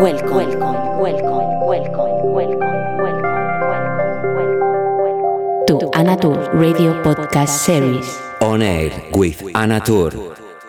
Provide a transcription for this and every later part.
to Anatur Radio Podcast Series. On Air with Anatur.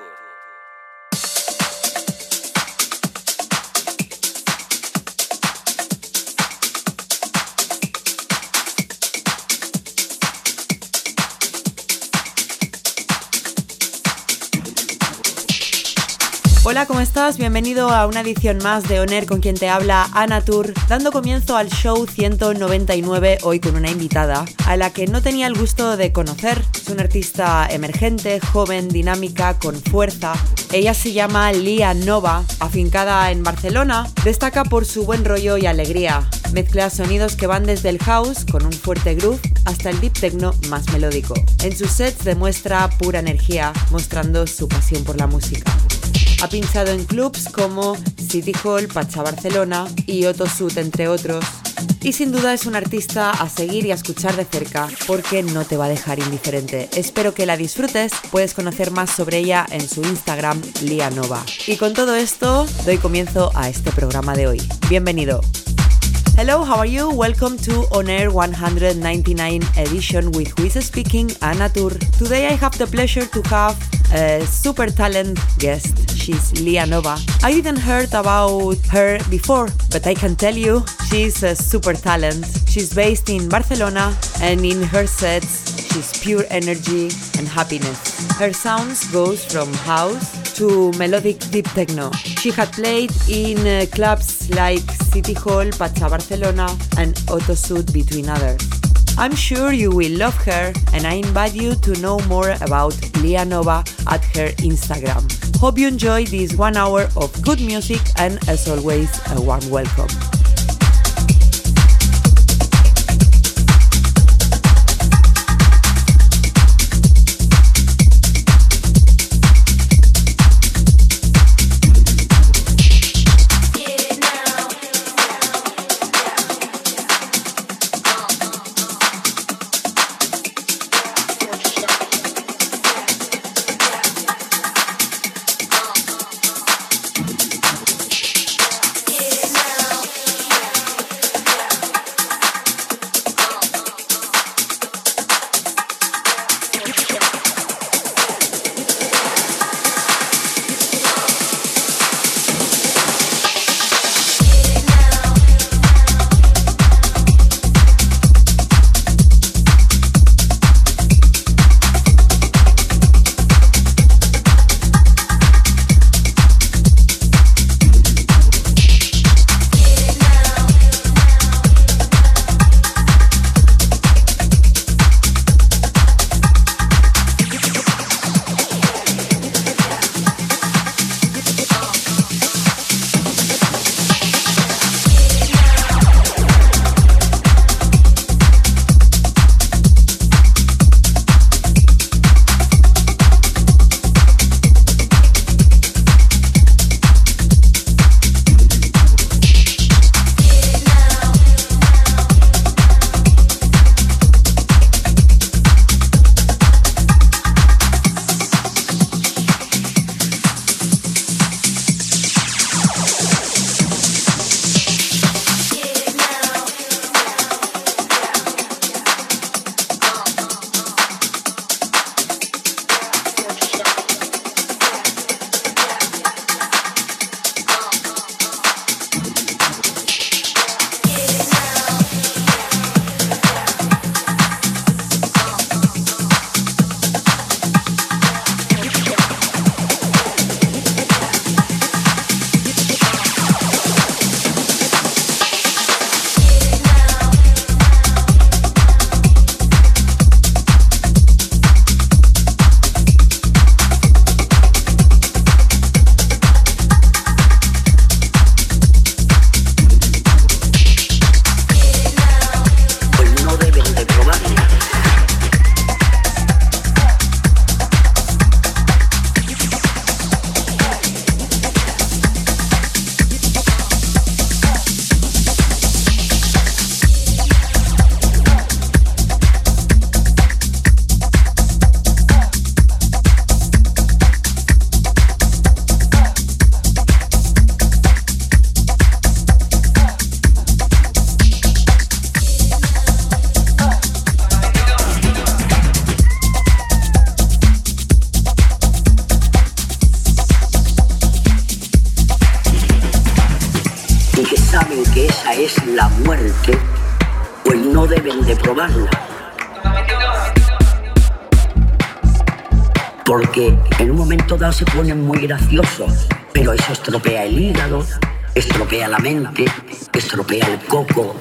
Hola, ¿cómo estás? Bienvenido a una edición más de On Air con quien te habla Anatur, dando comienzo al show 199 hoy con una invitada a la que no tenía el gusto de conocer. Es una artista emergente, joven, dinámica, con fuerza. Ella se llama Lia Nova, afincada en Barcelona. Destaca por su buen rollo y alegría. Mezcla sonidos que van desde el house, con un fuerte groove, hasta el deep techno más melódico. En sus sets demuestra pura energía, mostrando su pasión por la música. Ha pinchado en clubs como City Hall, Pacha Barcelona y Otto Sud, entre otros. Y sin duda es un artista a seguir y a escuchar de cerca porque no te va a dejar indiferente. Espero que la disfrutes. Puedes conocer más sobre ella en su Instagram, Lia Nova. Y con todo esto, doy comienzo a este programa de hoy. Bienvenido. Hello, how are you? Welcome to On Air 199 edition with Who is Speaking, Anatur. Today I have the pleasure to have a super talent guest. She's Lia Nova. I didn't heard about her before, but I can tell you she's a super talent. She's based in Barcelona, and in her sets she's pure energy and happiness. Her sounds goes from house to melodic deep techno. She had played in clubs like City Hall, Pacha Barcelona and Otto Sud, between others. I'm sure you will love her, and I invite you to know more about Lia Nova at her Instagram. Hope you enjoy this 1 hour of good music, and as always, a warm welcome. la muerte, pues no deben de probarla. Porque en un momento dado se ponen muy graciosos, pero eso estropea el hígado, estropea la mente, estropea el coco.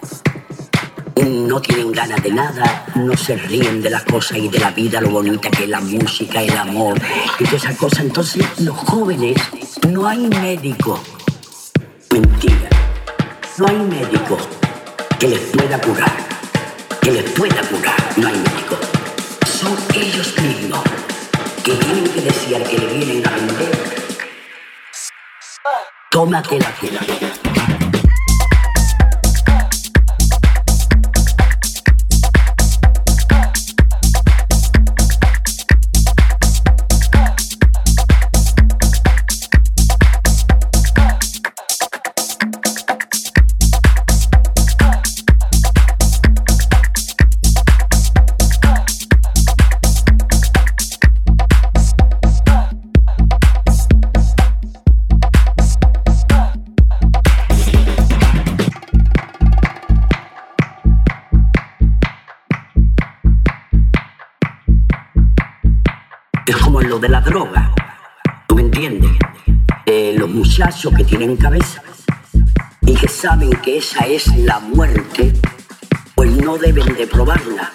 No tienen ganas de nada, no se ríen de las cosas y de la vida, lo bonita que es la música, el amor y todas esas cosas. Entonces los jóvenes, no hay médico, mentira, no hay médico que les pueda curar, no hay médico. Son ellos mismos que tienen que desear que le vienen a vender. Tómate la tela. Es como lo de la droga, ¿tú me entiendes? Los muchachos que tienen cabeza y que saben que esa es la muerte, pues no deben de probarla.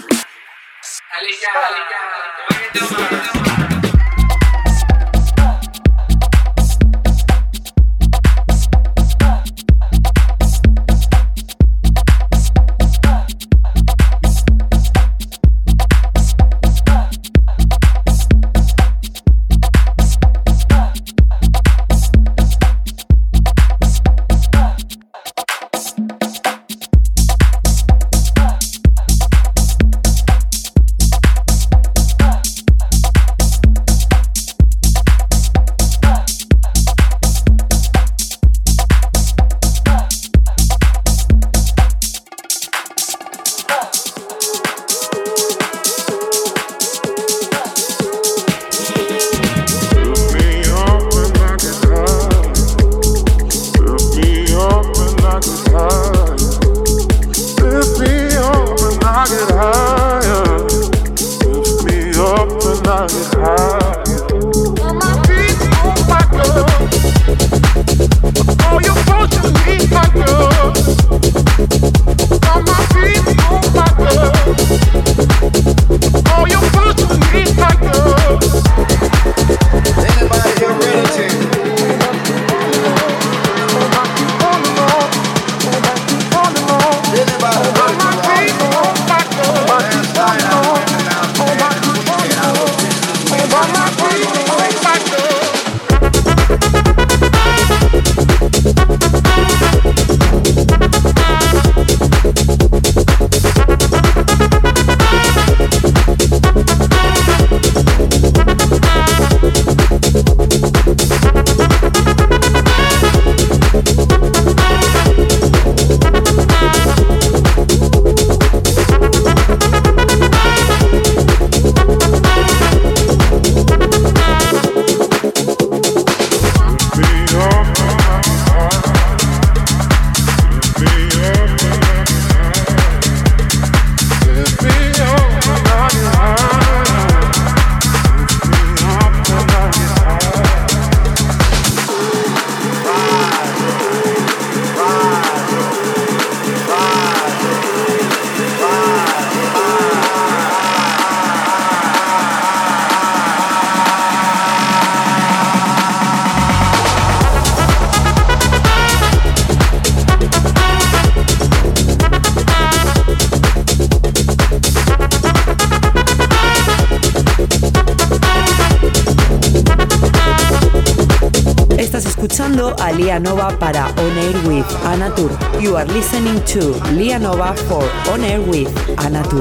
Escuchando a Lia Nova para On Air with Anatur. You are listening to Lia Nova for On Air with Anatur.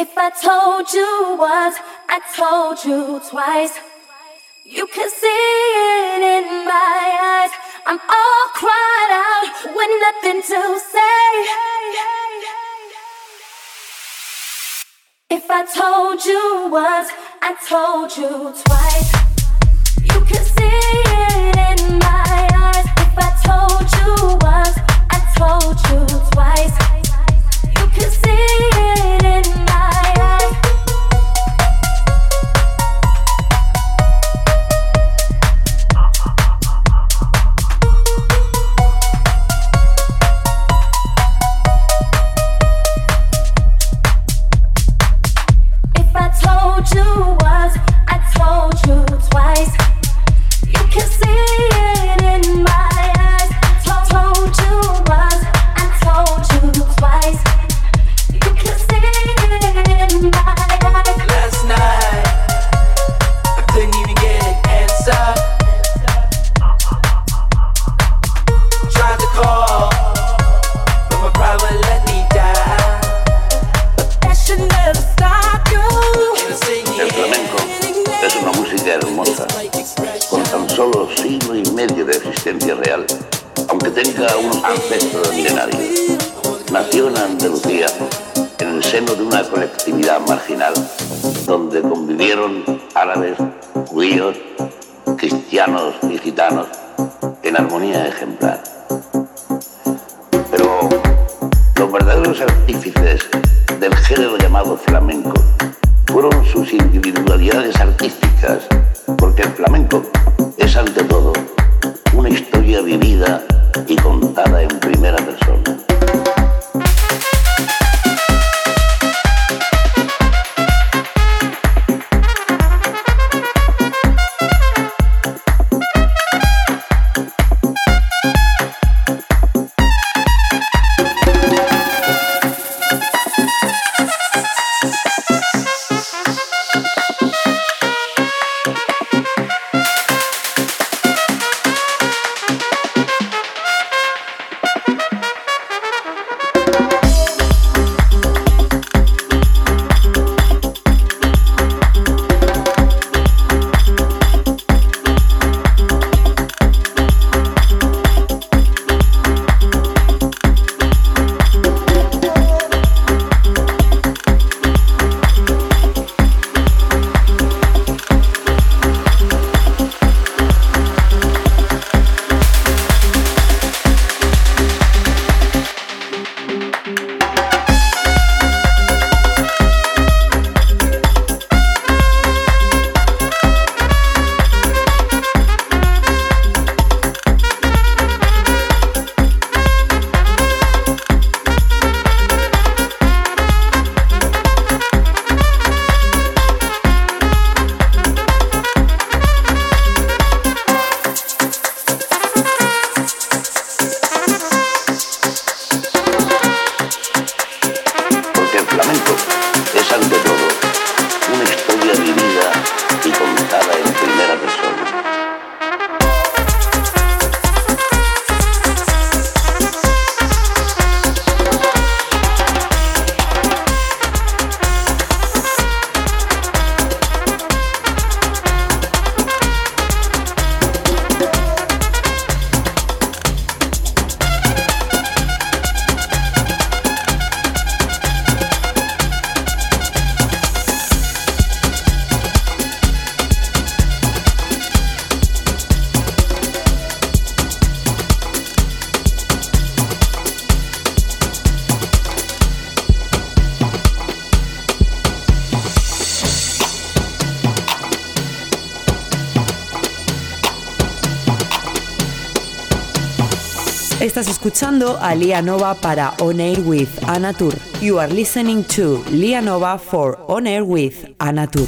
If I told you once, I told you twice. You can see it in my eyes. I'm all cried out with nothing to say. If I told you once, I told you twice. You can see it in my eyes. If I told you once, I told you twice. You can see it in my eyes. If I told you once, I told you twice. You can see it in my eyes. Told you once, I told you twice. You can see it in my eyes. Last night, I couldn't even get an answer. Tried to call, but my pride wouldn't let me die. That should never stop you. El flamenco es una música hermosa, con tan solo siglo y medio de existencia real, aunque tenga unos ancestros milenarios. Nació en Andalucía, en el seno de una colectividad marginal, donde convivieron árabes, judíos, cristianos y gitanos en armonía ejemplar. Pero los verdaderos artífices del género llamado flamenco fueron sus individualidades artísticas, porque el flamenco es ante todo una historia vivida y contada en primera persona. Estás escuchando a Lia Nova para On Air with Anatur. You are listening to Lia Nova for On Air with Anatur.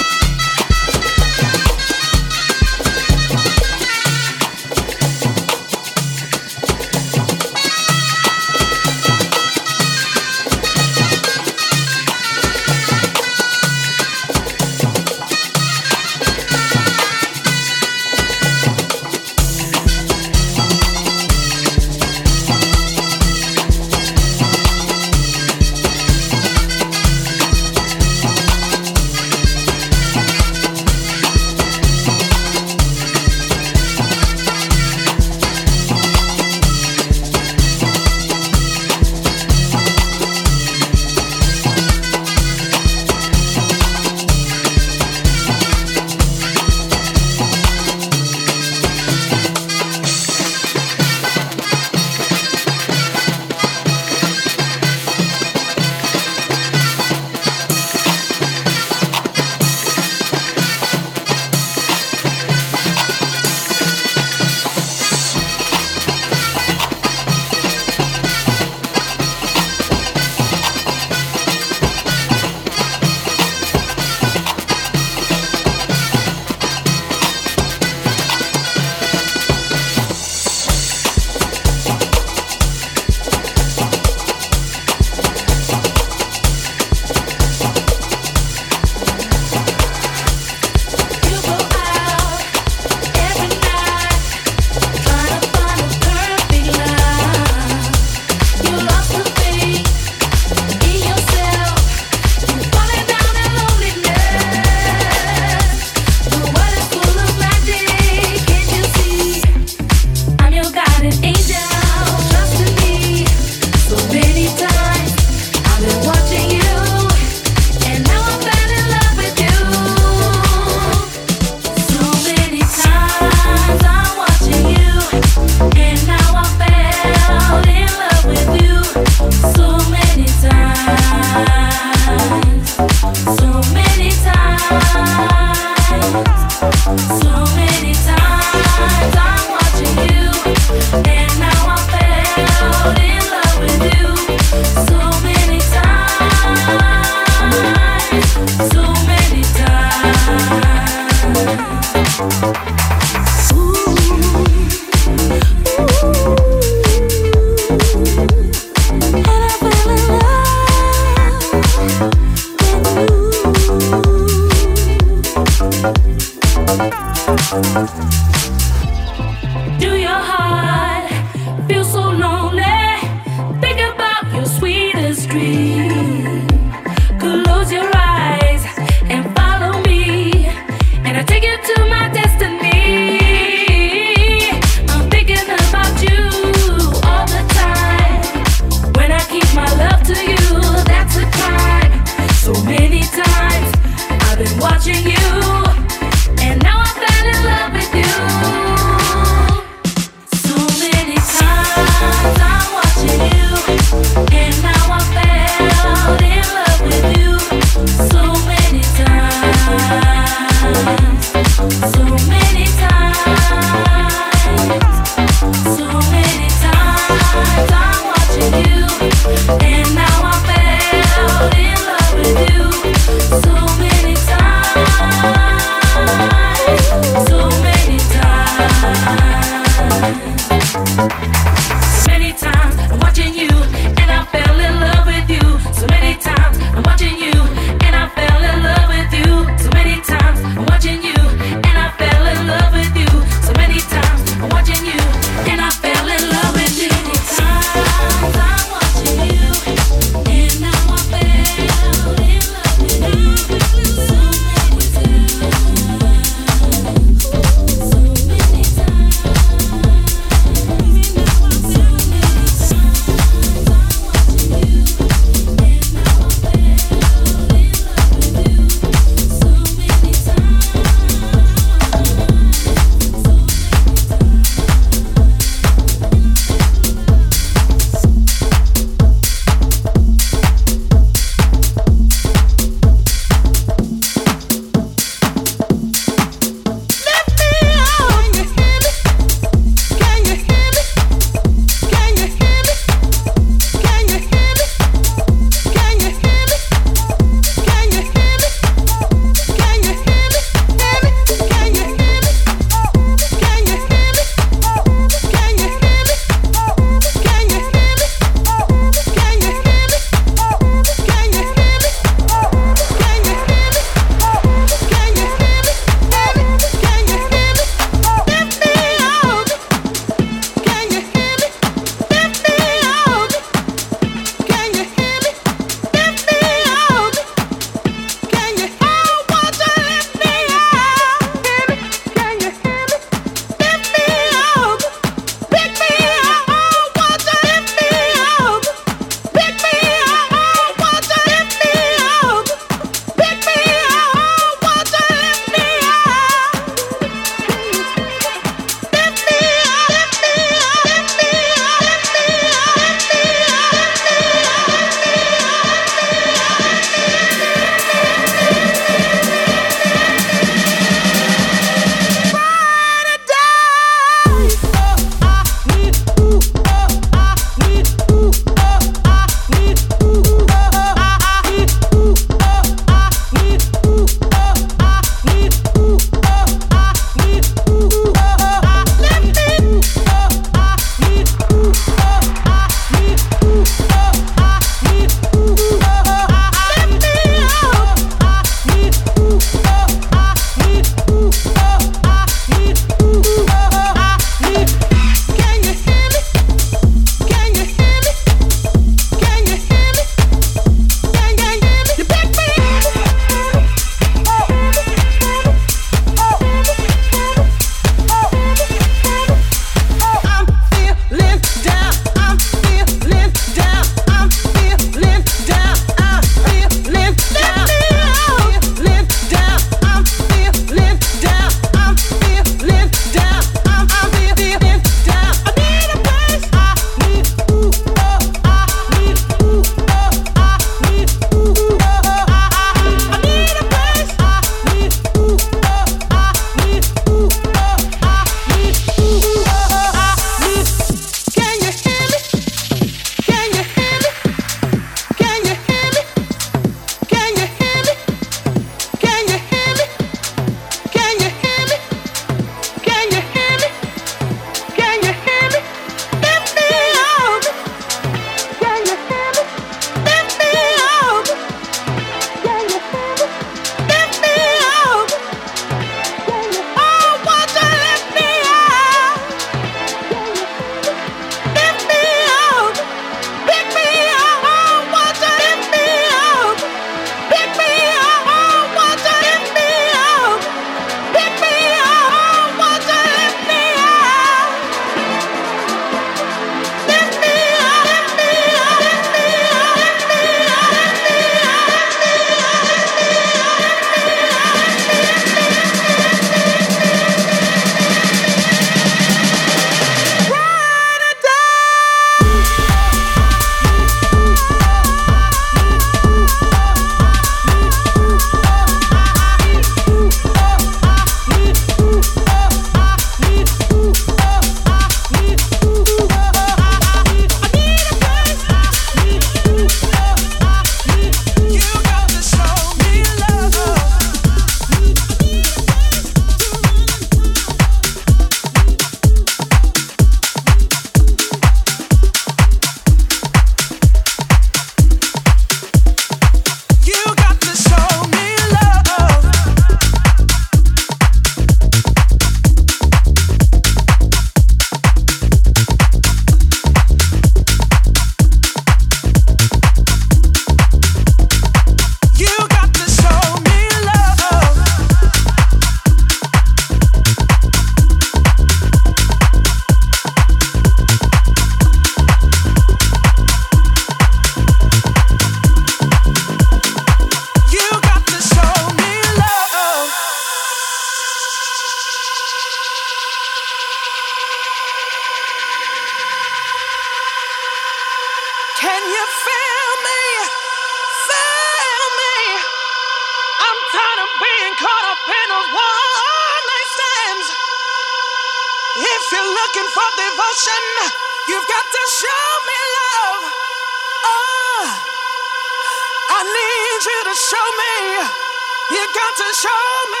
Can you feel me? Feel me? I'm tired of being caught up in those one-night stands. If you're looking for devotion, you've got to show me love. Oh, I need you to show me. You got to show me.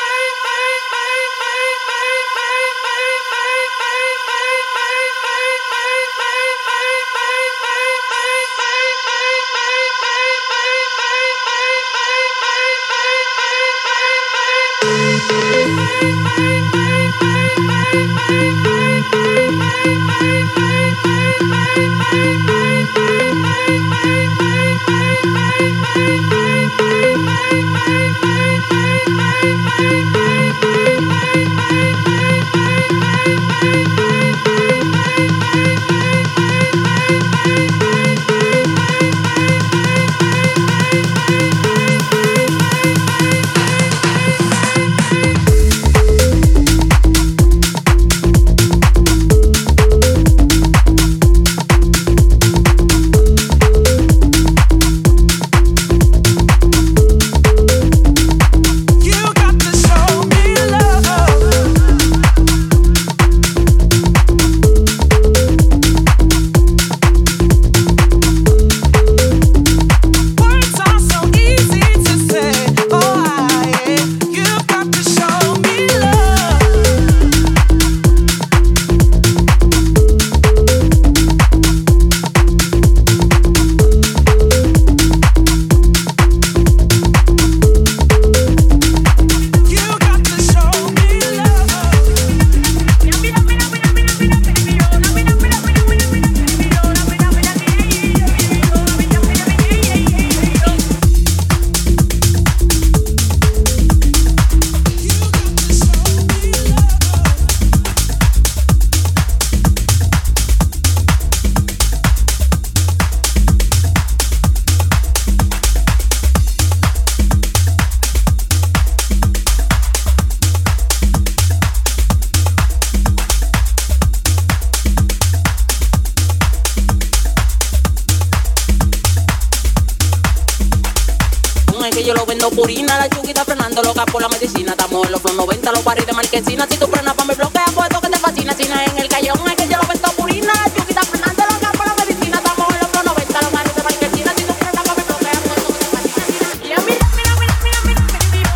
Purina, la chuquita frenando loca por la medicina. Estamos en los Flow 90, los barrios de Marquesina. Si tú frenas pa' mi bloquea, pues esto que te fascina. Si no es en el callejón, es que yo lo vendo purina. La chuquita frenando loca por la medicina. Estamos en los Flow 90, los barrios de Marquesina. Si tú frenas pa' mi bloquea, pues esto que te fascina. Y mira, mira, mira, mira, mira, mira.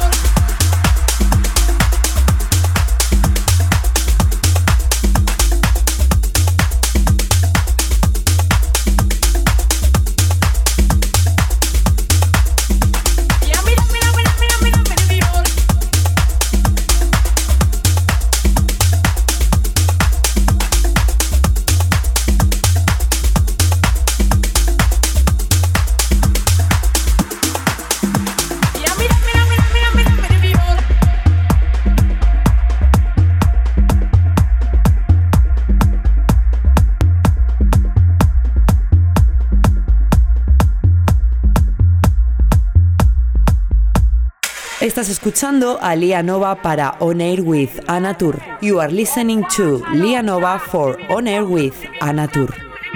Estás escuchando a Lia Nova para On Air with Anatur. You are listening to Lia Nova for On Air with Anatur.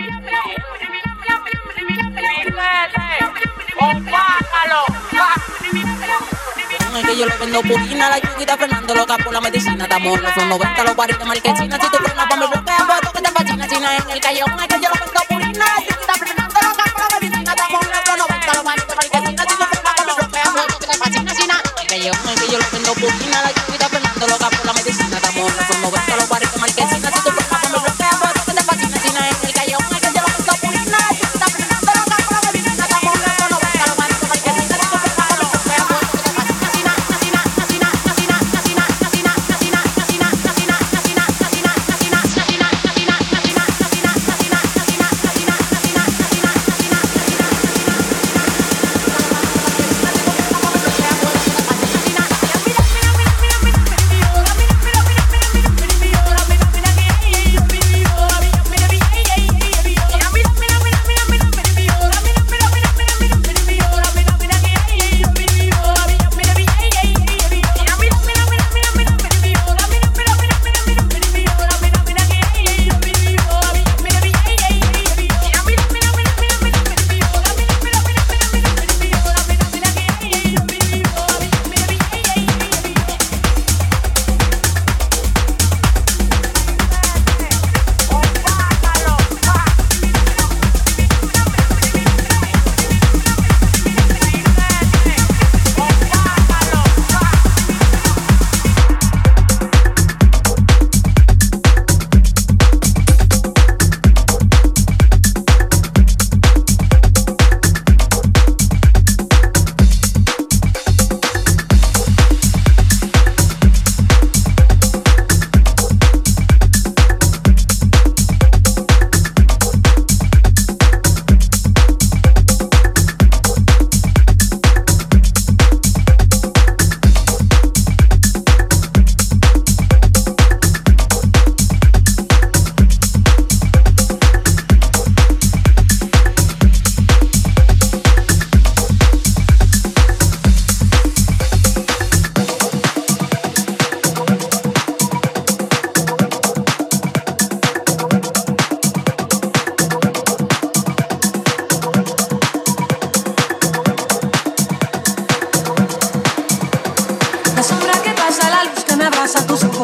Es que yo lo vendo purina, la chuquita frenando loca por la medicina. Estamos en los Flow 90, los barrios de Marquesina. Si tú frenas pa' mi bloquea, pues esto que te fascina. Si no es en el callejón, es que yo lo vendo purina, la chuquita frenando loca por la medicina. Estamos en los Flow 90, los barrios de Marquesina. Si tú frenas pa' mi bloquea, pues esto que te fascina. Si no es en el callejón, es que yo lo vendo purina, la chuquita frenando loca por la medicina. Estamos en los Flow 90, los barrios de Marquesina. Si tú frenas pa' mi bloquea, pues esto que te fascina. Si no es en el callejón, es que yo lo vendo purina, la chuquita frenando loca por la medicina. Estamos en los Flow 90, los barrios de Marquesina. Si tú frenas pa' mi bloquea, pues esto que te fascina.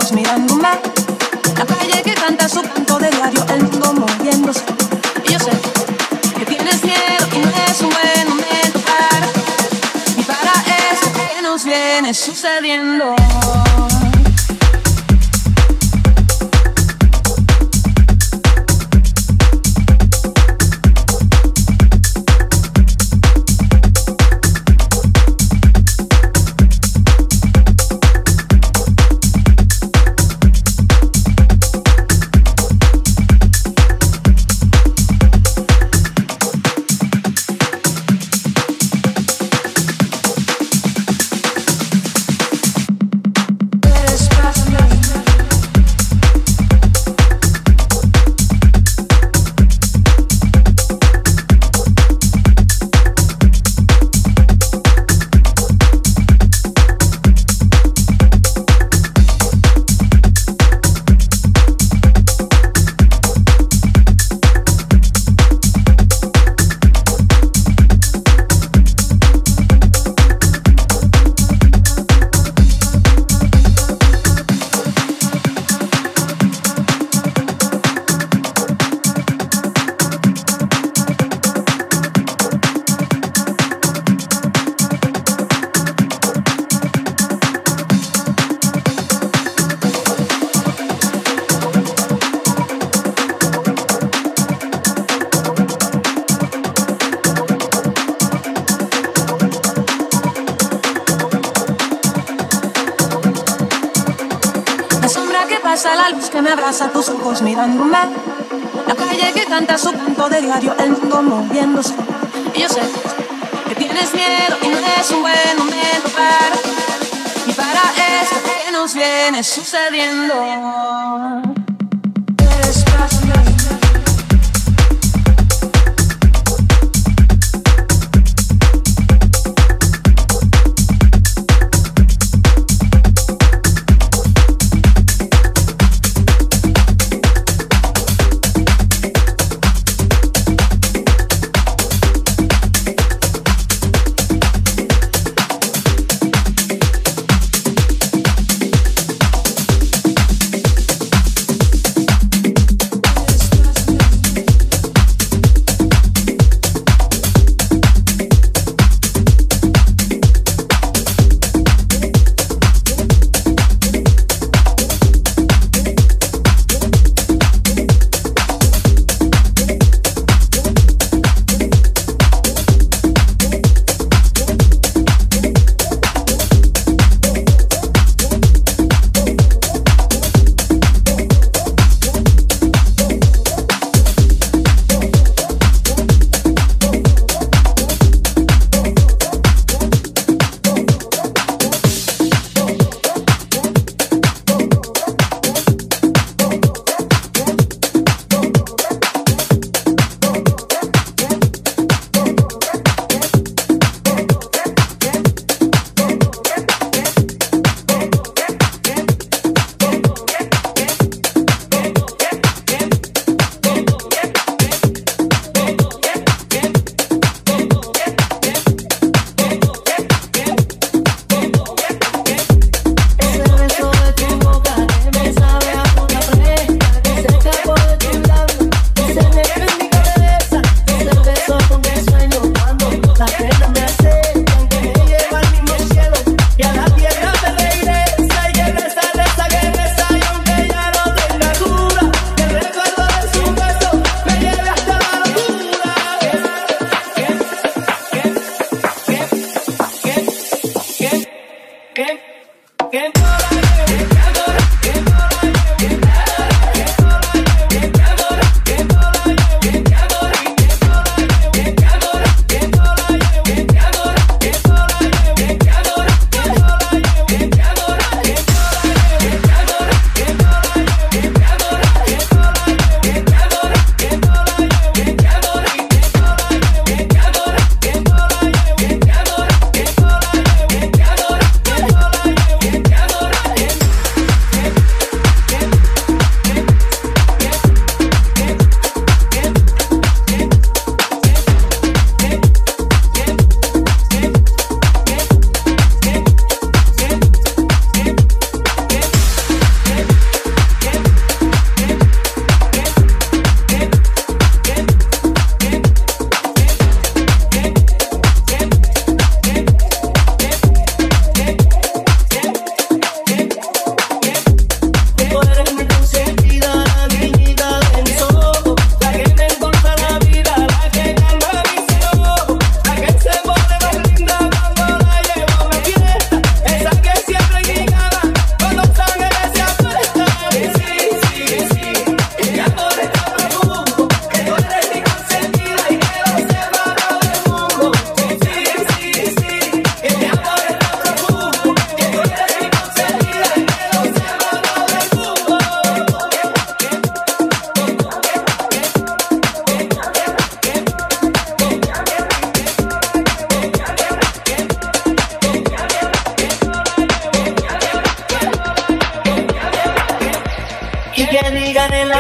ojos mirándome. La calle que canta su canto de diario, el mundo moviéndose. Y yo sé que tienes miedo y no es un buen momento para eso que nos viene sucediendo. La luz que me abraza, tus ojos mirándome. La calle que canta su canto de diario, el mundo moviéndose. Y yo sé que tienes miedo y no es un buen momento para esto que nos viene sucediendo.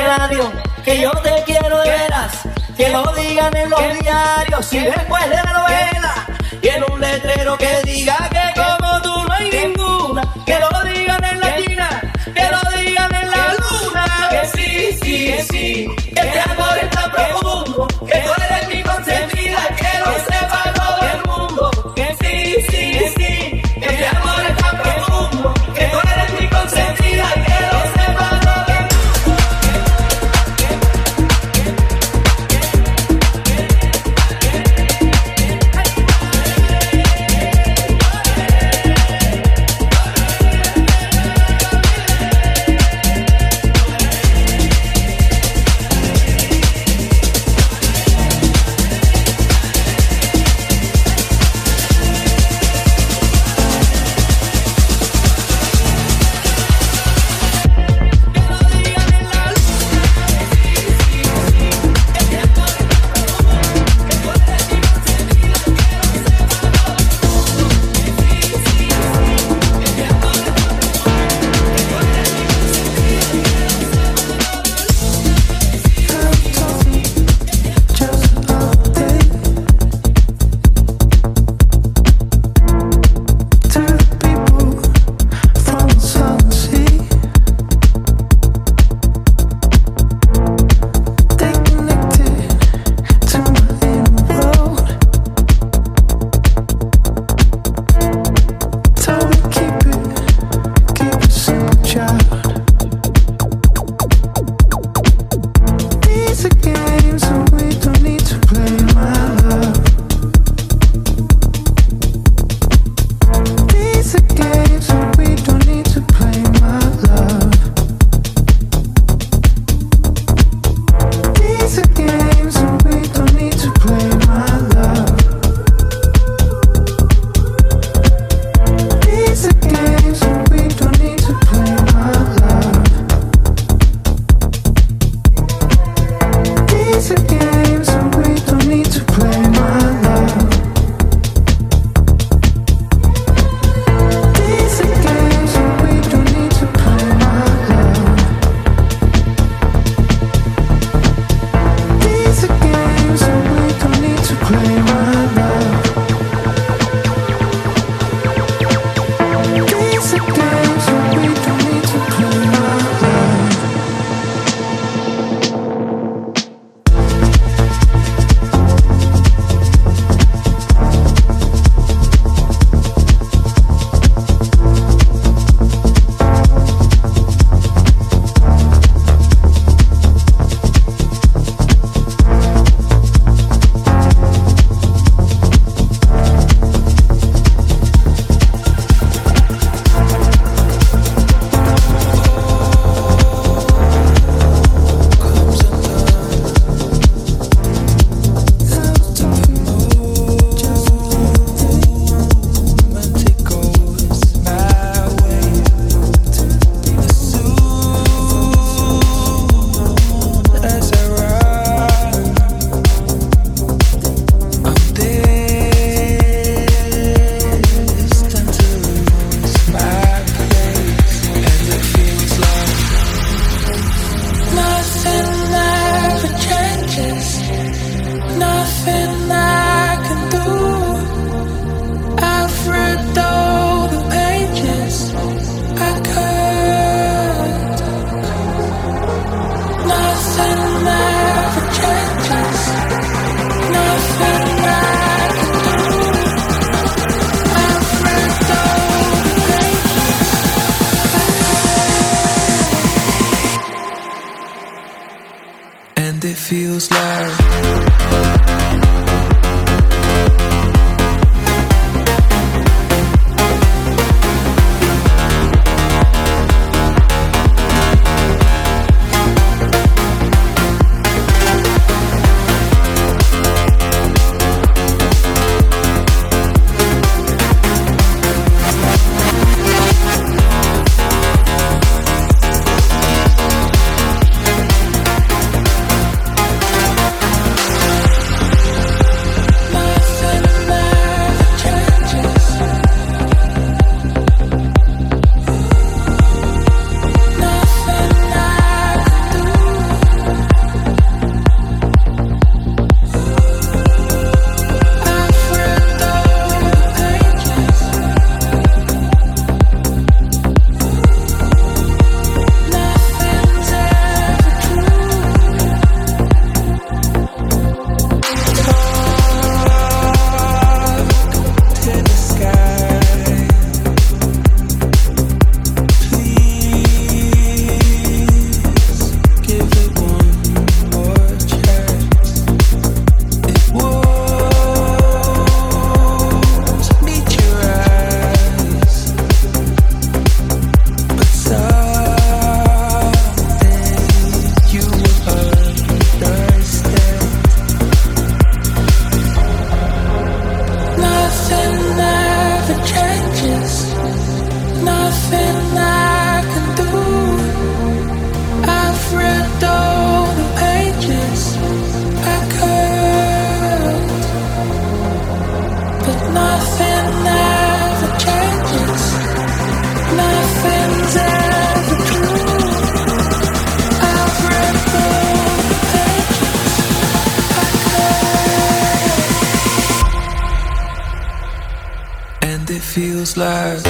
radio, que yo te quiero de veras, que lo digan en los diarios y después de la novela, y en un letrero que diga que como tú no hay ninguna, que lo digan en la esquina, que lo digan en la luna, que sí, sí, sí, que este amor es tan profundo, que tú eres mi consentida, que lo sepa todo el mundo, que sí, sí, sí, que este amor es tan profundo, que tú eres mi consentida, que lo sepa todo el mundo. Feels like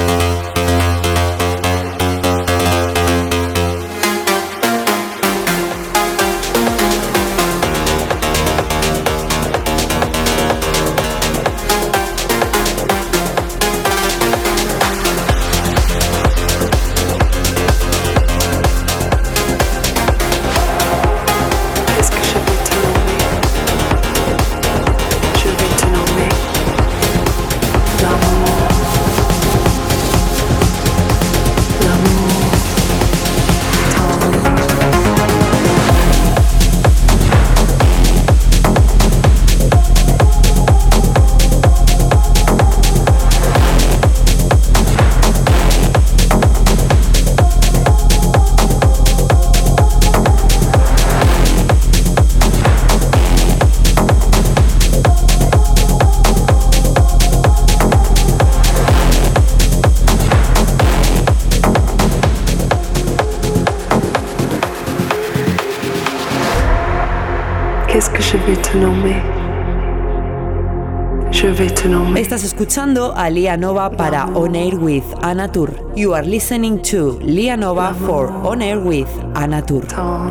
Estás escuchando a Lia Nova para On Air with Anatur. You are listening to Lia Nova for On Air with Anatur.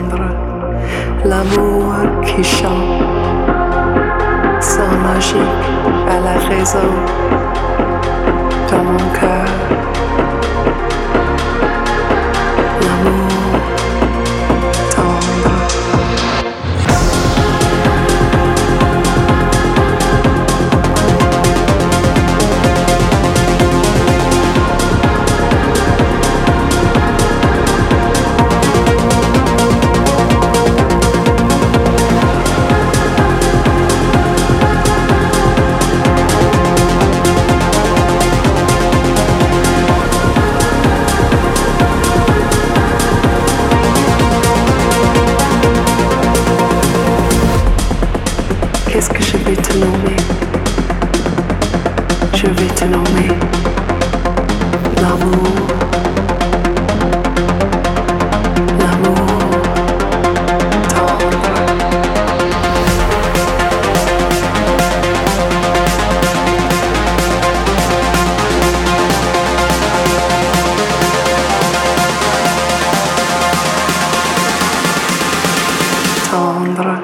L'amour qui chante, sans magique à la raison dans mon cœur. L'amour tendre. Qu'est-ce que je vais te nommer? Je vais te nommer l'amour. L'amour tendre. Tendre.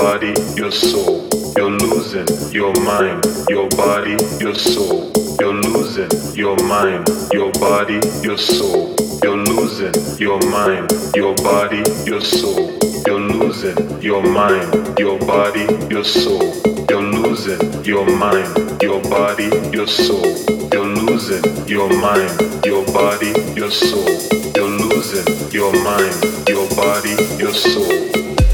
body, your soul. You're losing your mind, your body, your soul. You're losing your mind, your body, your soul. You're losing your mind, your body, your soul. You're losing your mind, your body, your soul. You're losing your mind, your body, your soul. You're losing your mind, your body, your soul. You're losing your mind, your body, your soul.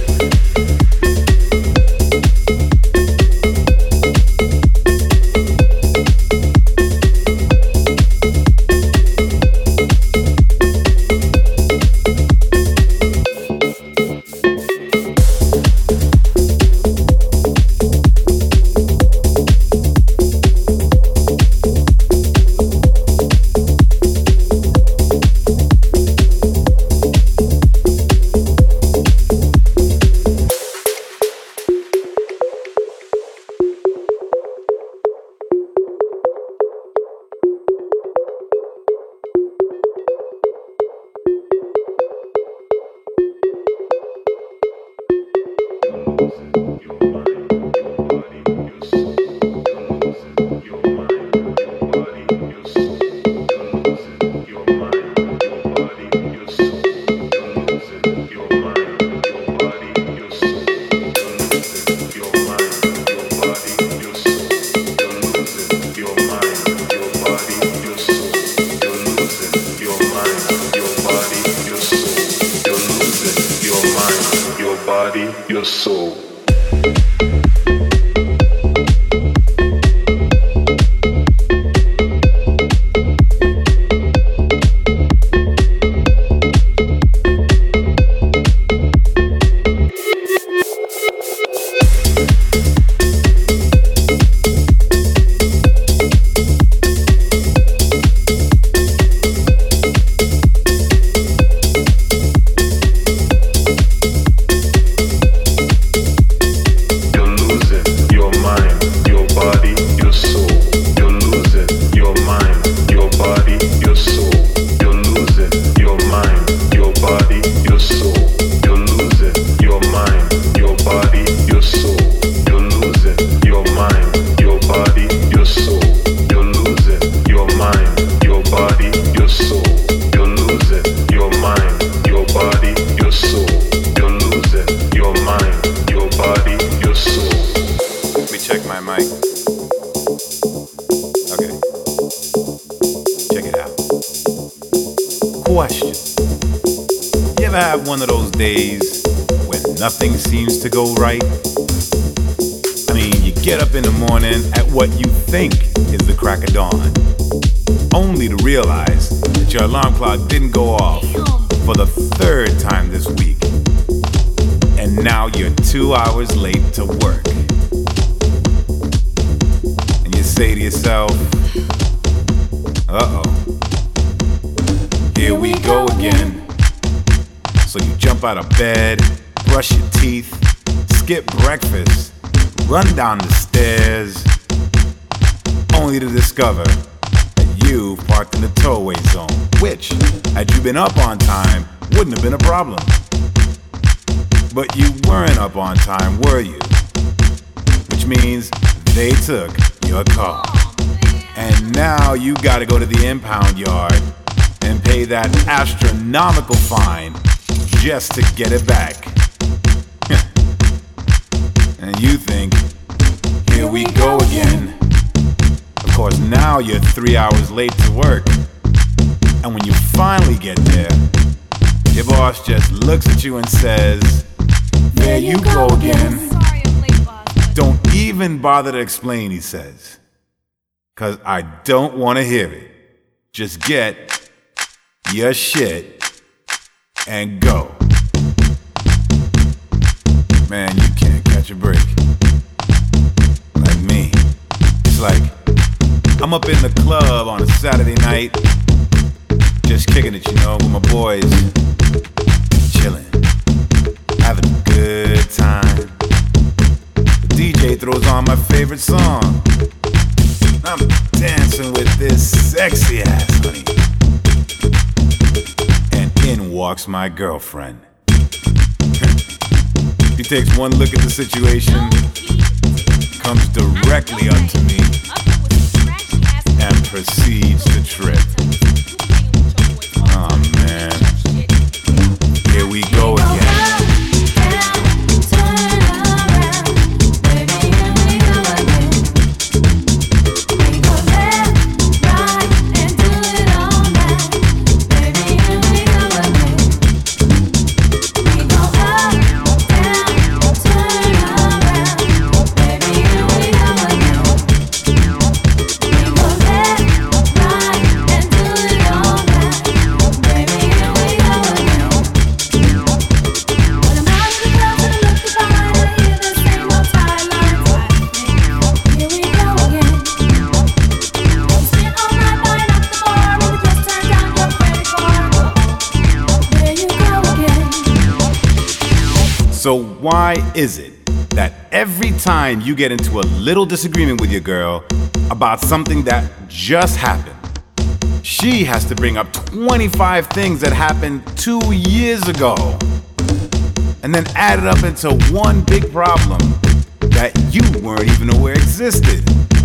Your soul. One of those days when nothing seems to go right. I mean, you get up in the morning at what you think is the crack of dawn, only to realize that your alarm clock didn't go off for the third time this week, and now you're 2 hours late to work. And you say to yourself, uh-oh, here we go again. So you jump out of bed, brush your teeth, skip breakfast, run down the stairs, only to discover that you've parked in the towaway zone, which, had you been up on time, wouldn't have been a problem. But you weren't up on time, were you? Which means they took your car. And now you gotta go to the impound yard and pay that astronomical fine just to get it back. And you think, here we go again. Of course, now you're 3 hours late to work. And when you finally get there, your boss just looks at you and says, there you go again. Sorry I'm late, boss. Don't even bother to explain, he says. 'Cause I don't want to hear it. Just get your shit and go. Man, you can't catch a break. Like me. It's like I'm up in the club on a Saturday night, just kicking it, you know, with my boys, chilling, having a good time. The DJ throws on my favorite song. I'm dancing with this sexy ass honey. And in walks my girlfriend. She takes one look at the situation, comes directly up to me, and proceeds to trip. Oh man, here we go again. So why is it that every time you get into a little disagreement with your girl about something that just happened, she has to bring up 25 things that happened 2 years ago and then add it up into one big problem that you weren't even aware existed?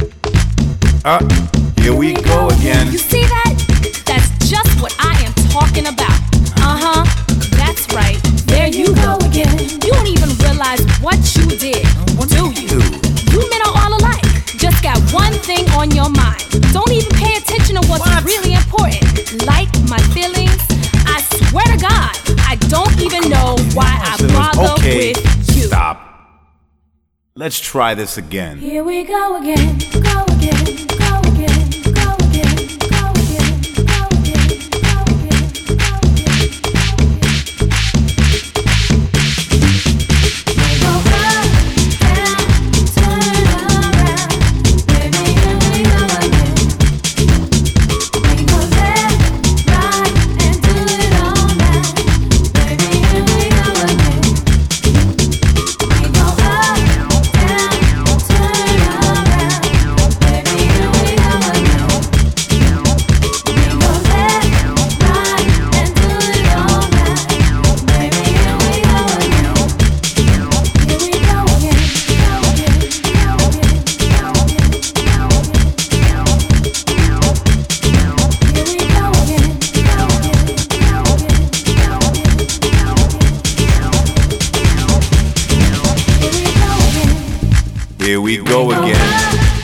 Here we go again. You see that? That's just what I am talking about. That's right. There you go again. You don't even realize what you did, do you? You men are all alike. Just got one thing on your mind. Don't even pay attention to what's really important. Like my feelings. I swear to God, I don't even know why I bother with you. Stop. Let's try this again. Here we go again, go again, go again, go again, go again, go again, go again, go again. Go up, down, turn around, baby, here we go again. We go left, right, and do it all night, baby, here we go again. We go up, down, turn around, baby, here we go again. We go left, right, and do it all night, baby, here we go again. Here we go again, go again, go again, go again, go again, go again. Here we go again, go again, go again, go again, go again. Here we go again.